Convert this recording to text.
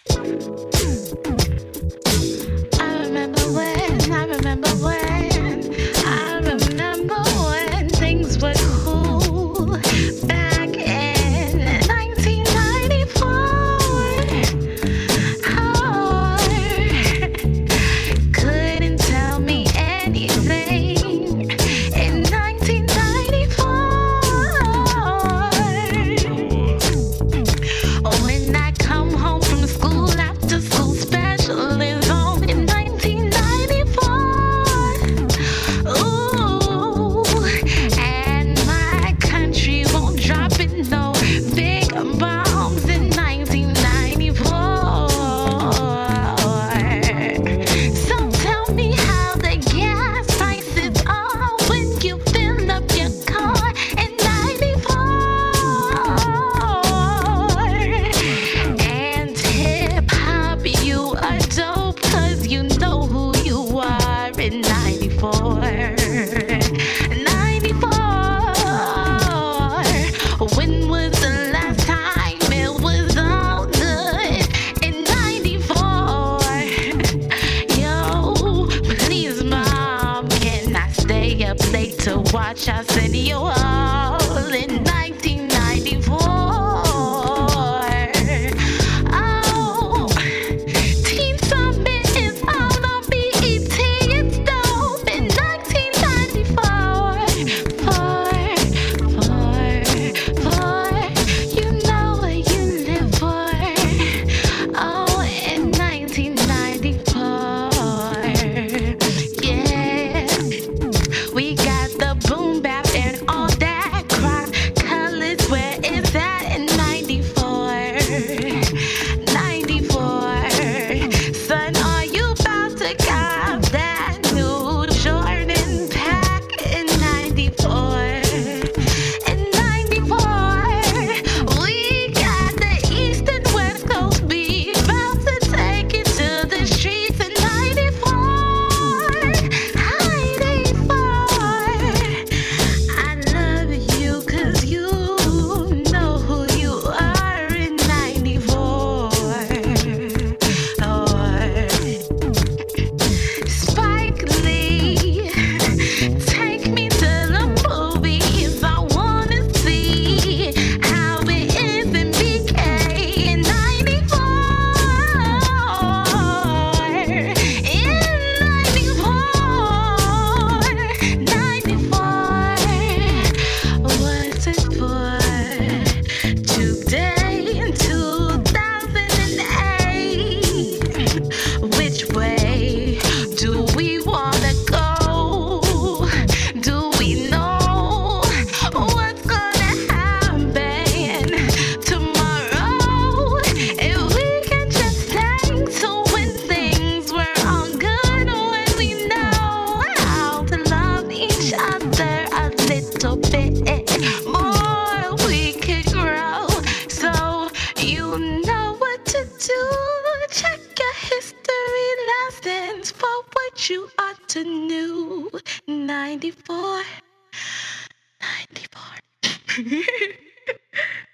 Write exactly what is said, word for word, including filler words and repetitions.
I remember when, I remember when, I remember when things were cool back in nineteen ninety-four. Oh, couldn't tell me anything in nineteen ninety-four. When I come home from school after school special is on in nineteen ninety-four. Ooh, and my country won't drop it no big bombs in nineteen ninety-four. So tell me how the gas prices are when you fill up your car in ninety-four. And hip hop, you are dope, cause you know who you are in ninety-four. ninety-four. When was the last time it was all good in ninety-four? Yo, please, mom, can I stay up late to watch Arsenio Hall in nineteen ninety-four? Oh, Teen Summit is on on B E T. It's dope in nineteen ninety-four. For, for, for, you know what you live for. Oh, in nineteen ninety-four. Yeah, we got the boom bap and all that cross colors. Where is that in ninety-four? ninety-four. Son, are you about to cop that new Jordan pack in ninety-four? In ninety-four, we got the East and West Coast beat. About to take it to the streets in ninety-four. ninety-four. I love you cause you know who you are in ninety-four. Oh, Spike Lee, take me to the movies. I wanna see how it is in B K in ninety-four. In ninety-four, ninety-four. What's it for? Today in two thousand eight. Which way do we wanna go? Do we know what's gonna happen tomorrow? If we can just thank to when things were all good, when we know how to love each other a little bit more, we could grow. So you know what to do. Check your history lessons for what you ought to know. ninety-four. ninety-four.